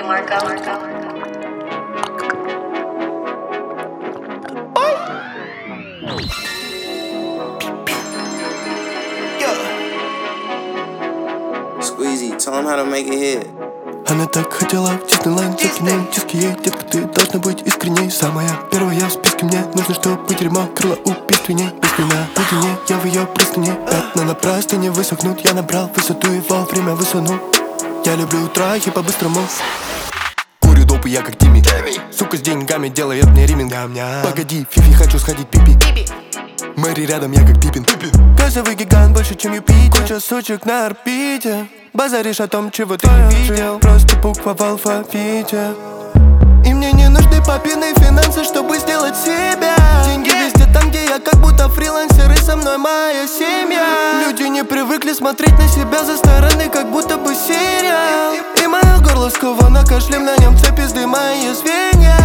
Squeezy, tell him how to make it hit. Она так хотела в Диснейленд закинуть диски ей. Детка, ты должна быть искренней. Самая первая в списке мне. Нужно, чтобы дерьмо крыло убийственней. Без меня наедине, я в ее простыне. Пятна на простыне высохнут. Я набрал высоту и вовремя высунул. Я люблю трахи по-быстрому. Курю допы, я как Тимми. Сука с деньгами делает мне риминг. Погоди, Фифи, хочу сходить пипи. Мэри рядом, я как Пиппин. Газовый гигант больше, чем Юпитер. Куча сучек на орбите. Базаришь о том, чего ты не видел. Просто буква в алфавите. И мне не нужны папины финансы, чтобы сделать себя. Деньги везде там, где я, как будто фрилансер. И со мной моя семья. Люди не привыкли смотреть на себя за стороны, как будто бы сериал. И мое горло сковано кашлем, на нем цепи с дыма и звенья.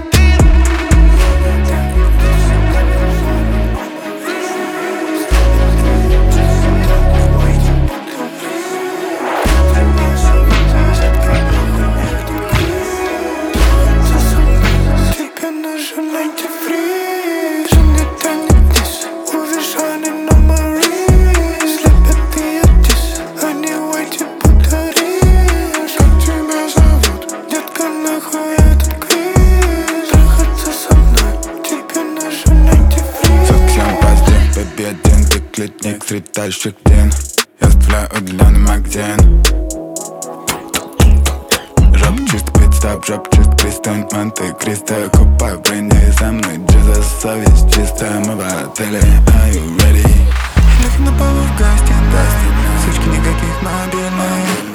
Летник среди тащих ден. Я оставляю удаленный магазин. Жоп чист, представь, жоп чист, пристань, манты, креста. Купаю брони за мной, джаза, совесть чистая. Мы в отеле, are you ready? Лехи на полу в гости, сучки никаких мобильных.